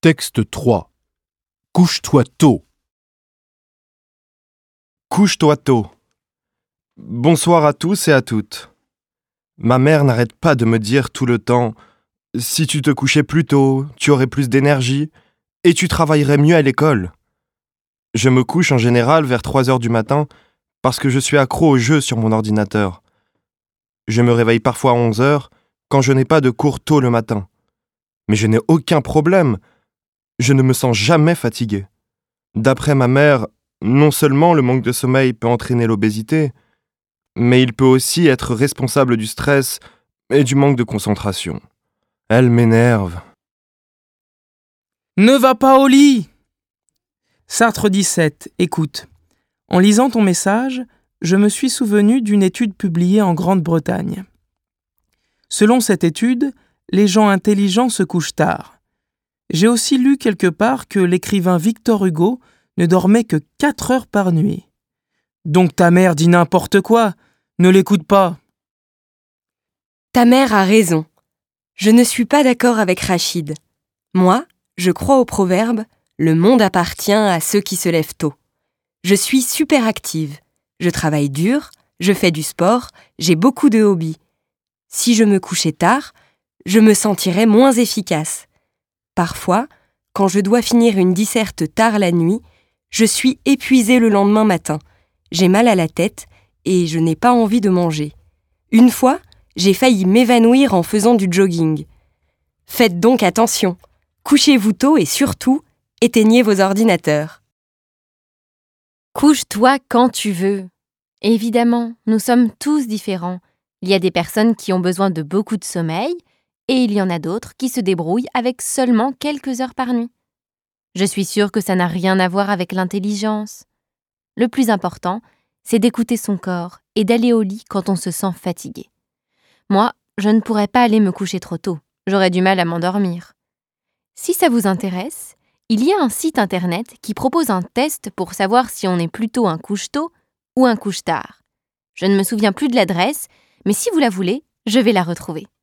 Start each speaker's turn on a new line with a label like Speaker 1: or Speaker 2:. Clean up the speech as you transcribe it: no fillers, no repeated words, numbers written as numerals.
Speaker 1: Texte 3. Couche-toi tôt.
Speaker 2: Couche-toi tôt. Bonsoir à tous et à toutes. Ma mère n'arrête pas de me dire tout le temps « Si tu te couchais plus tôt, tu aurais plus d'énergie et tu travaillerais mieux à l'école. » Je me couche en général vers 3 heures du matin parce que je suis accro aux jeux sur mon ordinateur. Je me réveille parfois à 11 heures quand je n'ai pas de cours tôt le matin. Mais je n'ai aucun problème. Je ne me sens jamais fatigué. D'après ma mère, non seulement le manque de sommeil peut entraîner l'obésité, mais il peut aussi être responsable du stress et du manque de concentration. Elle m'énerve.
Speaker 3: Ne va pas au lit! Sartre 17, écoute. En lisant ton message, je me suis souvenu d'une étude publiée en Grande-Bretagne. Selon cette étude, les gens intelligents se couchent tard. J'ai aussi lu quelque part que l'écrivain Victor Hugo ne dormait que 4 heures par nuit. Donc ta mère dit n'importe quoi, ne l'écoute pas.
Speaker 4: Ta mère a raison. Je ne suis pas d'accord avec Rachid. Moi, je crois au proverbe « Le monde appartient à ceux qui se lèvent tôt ». Je suis super active. Je travaille dur, je fais du sport, j'ai beaucoup de hobbies. Si je me couchais tard, je me sentirais moins efficace. Parfois, quand je dois finir une disserte tard la nuit, je suis épuisée le lendemain matin. J'ai mal à la tête et je n'ai pas envie de manger. Une fois, j'ai failli m'évanouir en faisant du jogging. Faites donc attention. Couchez-vous tôt et surtout, éteignez vos ordinateurs.
Speaker 5: Couche-toi quand tu veux. Évidemment, nous sommes tous différents. Il y a des personnes qui ont besoin de beaucoup de sommeil et il y en a d'autres qui se débrouillent avec seulement quelques heures par nuit. Je suis sûre que ça n'a rien à voir avec l'intelligence. Le plus important, c'est d'écouter son corps et d'aller au lit quand on se sent fatigué. Moi, je ne pourrais pas aller me coucher trop tôt. J'aurais du mal à m'endormir. Si ça vous intéresse, il y a un site internet qui propose un test pour savoir si on est plutôt un couche-tôt ou un couche-tard. Je ne me souviens plus de l'adresse, mais si vous la voulez, je vais la retrouver.